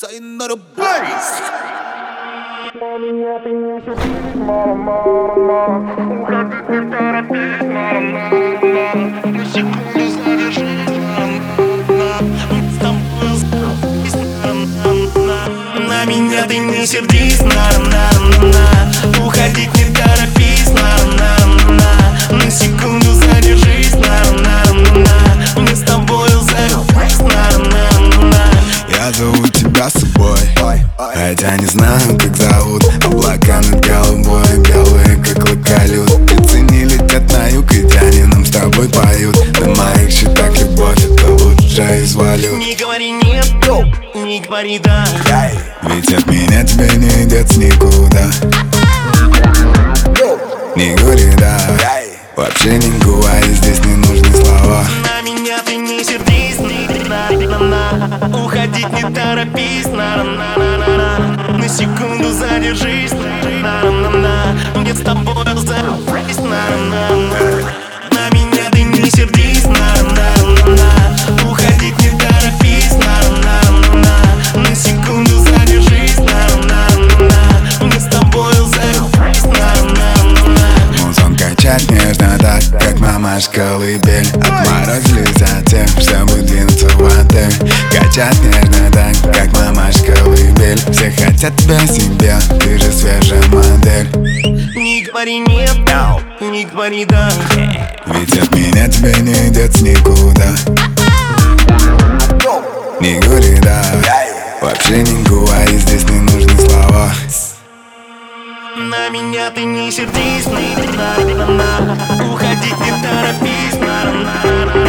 Sayonara Blaze. На меня ты не сердись, мало, мало, мало. Уходить не торопись, мало, мало, мало. На секунду задержись, с тобой сбрось, на меня ты не сердись, уходить не торопись, на секунду задержись, мне с тобою захватись, Я зову тебя с собой, хотя не знаю, как зовут. Облака над головой белые, как локалют. Птицы не летят на юг, и тяни нам с тобой поют. На моих счетах любовь, это лучшая из валют. Не говори нет, не говори да, ведь от меня тебе не идет никуда. Не говори да, вообще не говори, здесь не нужны слова. на меня ты не сердись, уходить не торопись, на секунду задержись, мне с тобой захватись, на меня ты не сердись, уходить не торопись, на секунду задержись, мне с тобой захватись, Музон качать нежно так, как мамашка колыбель. Отморозили за тем, чтобы двинуться в отель. Качать нежно так, как мамашка колыбель. Все хотят тебя себе, ты же свежая модель. не говори нет, не говори да, Ведь от меня тебе не идет никуда. Не говори да, вообще не говори, здесь не нужны слова. на меня ты не сердись, уходить не торопись,